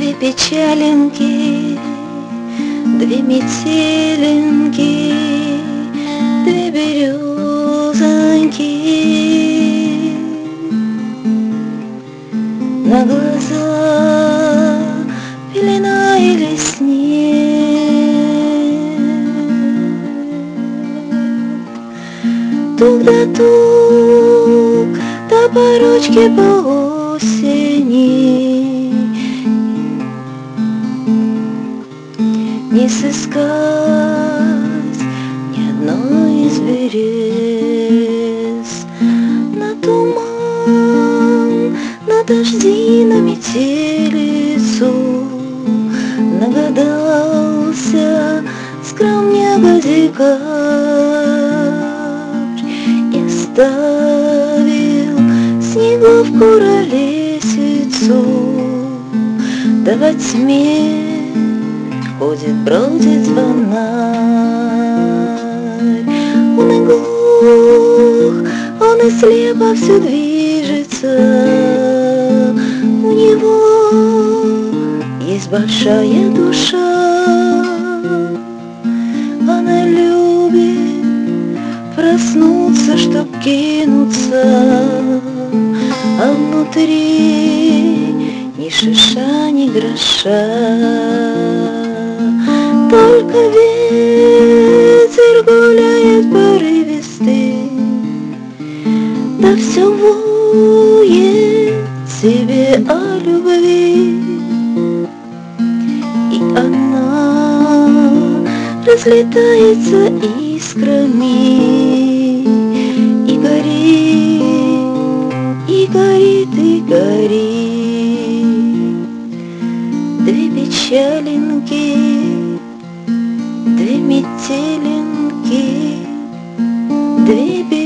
Две печалинки, две метелинки, две березоньки. На глаза пелена или снег, тук да тук, да по ручке по осени. Не сыскать ни одной из берез, на туман, на дожди, на метелицу нагадался скромняга декабрь и оставил снеговку лесицу, да во тьме ходит, бродит звонарь. Он и глух, он и слепо все движется. У него есть большая душа. Она любит проснуться, чтоб кинуться, а внутри ни шиша, ни гроша. Только ветер гуляет порывистый, да все воет себе о любви. И она разлетается искрами и горит, и горит, и горит. Две печалинки, две метелинки, две